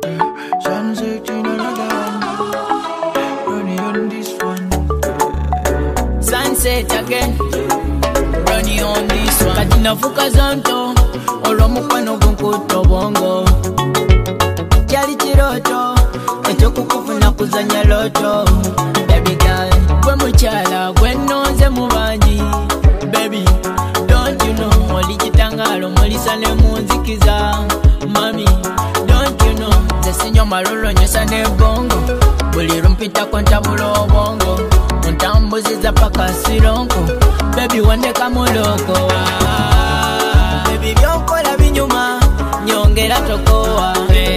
Sunset in another one. Running on this one. Sunset again. Running on this one. Katina fuka zanto. Olo mukwano gunkuto bongo. Kyali kiroto. Echo kukufuna kuzanya loto. Baby girl. Gwe muchala. Gwe nonze mubanji. Baby. Don't you know. Oli kitangalo. Molisa ne munzikiza. Mami. Don't you know. Zesinyo malolo nyosa ne bongo. Buli rumpita kwa ntabulo bongo. Untambuziza paka sironko. Baby wandeka muloko. Baby byonkola binyuma. Nyongera tokowa.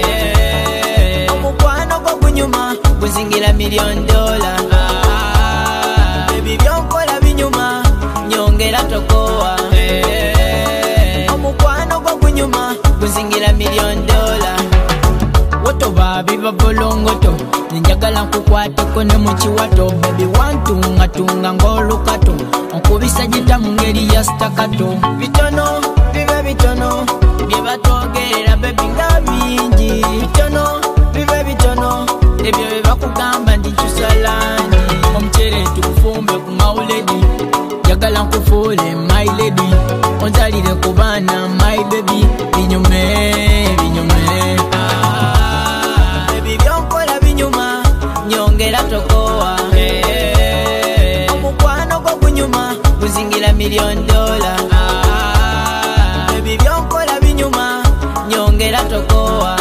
Omukwano gwo gunyuma. Guzingira $1,000,000. Baby byonkola binyuma. Nyongera tokowa. Omukwano gwo gunyuma. Guzingira $1,000,000. Woto babi babolongoto. Njagala nkukwateko ne mukiwato. Baby wantunga ng'olukato. Onkubisa jita mu ngeri ya stakato. Bitono bibe bitono. Bye batwogerera baby nga bingi. Bitono bibe bitono. Ebyo bye bakugamba ndi kyusalangi. Omukyere tukufumbe ku mawuledi. Njagala nkufuule my lady. Onzalire ku baana my baby. Binyume binyume. Baby byonkola binyuma. Nyongera tokowa. Omukwano gwo gunyuma. Guzingira $1,000,000. Baby byonkola binyuma. Nyongera tokowa.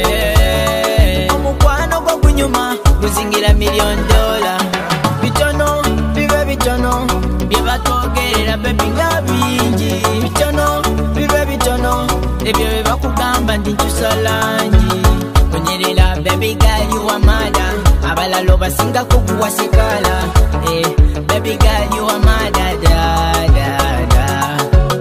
Omukwano gwo gunyuma. Guzingira $1,000,000. Bitono bibe bitono. Bye batwogerera baby nga bingi. Bitono bibe bitono. Ebyo bye bakugamba ndi nkyusalangi. Kunyerera baby girl you are mada. Abalalo basinga kukuwa sikala. Baby girl you are mada da da da.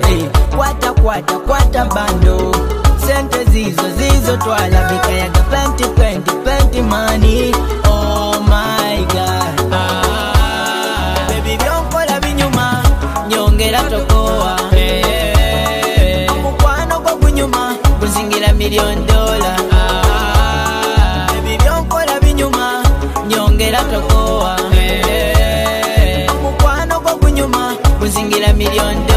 Kwata bando. Sente zizo twala. Bikayaga plenty money. Oh my god. Baby byonkola binyuma. Nyongera tokowa. Omukwano gwo gunyuma. Guzingira $1,000,000. Baby byonkola binyuma. Nyongera tokowa. Omukwano gwo gunyuma. Guzingira $1,000,000.